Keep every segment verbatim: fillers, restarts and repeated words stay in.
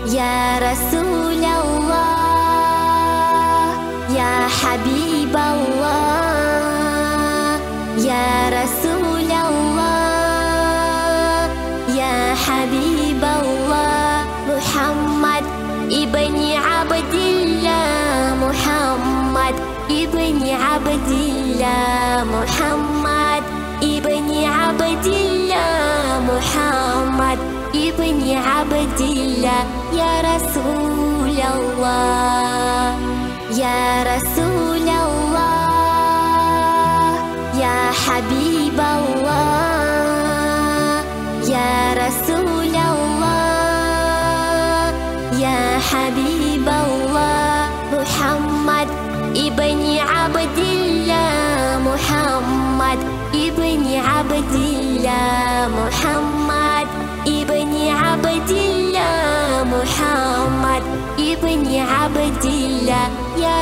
Ya Rasulullah, Ya Habiballah, Ya Rasulullah, Ya Habiballah. Muhammad ibni Abdillah, Muhammad ibni Abdillah, Muhammad ibni Abdillah, Muhammad ibni Abdillah. Ya Rasulullah, Ya Rasulullah, Ya Habiballah, Ya Rasulullah, Ya Habiballah. Muhammad ibni Abdillah, Muhammad ibni Abdillah, Muhammad ibni Abdillah, Muhammad ibni Abdillah. Ya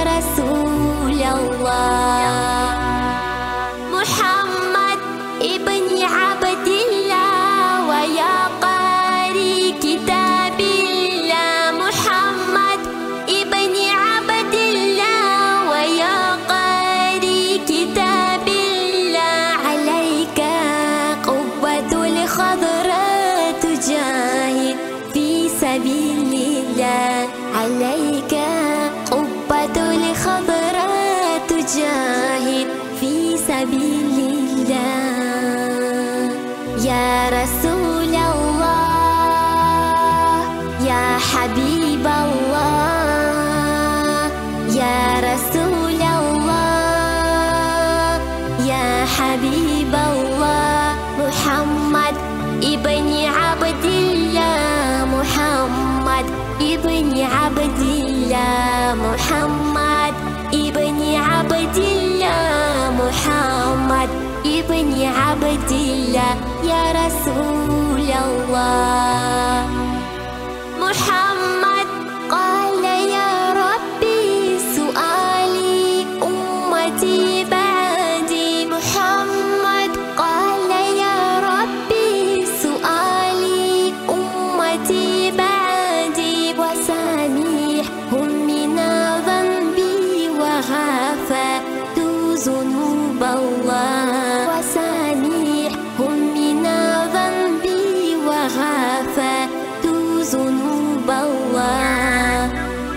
Rasulullah, Muhammad ibni Abdillah wa ya qari kitabillah, Muhammad ibni Abdillah wa ya qari kitabillah. Alaika qubbatul khadra tujahid fi sabilillah, alaika qubbatul khadra tujahid fi sabilillah. Ya Rasulullah, Ya Habiballah, Ya Rasulullah, Ya Habiballah. Muhammad ibni Abdillah, Muhammad ibni Abdillah, Muhammad ibni Abdillah, Muhammad ibni Abdillah. Ya Rasulullah, Muhammad qala ya Rabbi su'ali ummati ba'di, Muhammad qala ya Rabbi su'ali ummati ba'di wa samihhum min dhanbi wa ghafatu dhunuballah, wa samihhum min dhanbi wa ghafatu dhunuballah.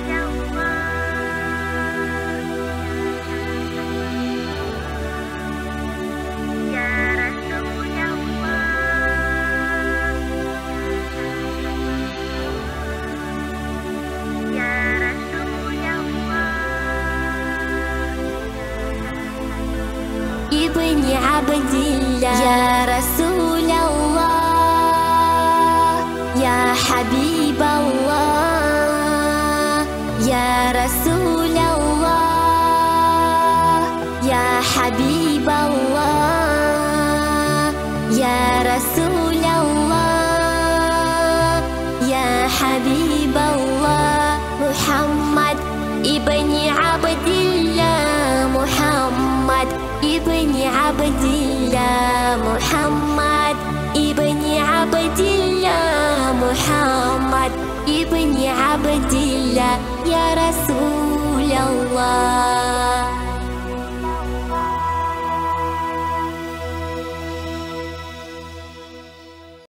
Ibni Abdillah, Ya Rasulullah, Ya Habiballah, Ya Rasulullah, Ya Habiballah, Ya Rasulullah, Ya Habiballah. Muhammad ibni Abdillah, Muhammad ibni Abdillah, Muhammad ibni Abdillah, Muhammad ibni Abdillah. Ya Rasulullah.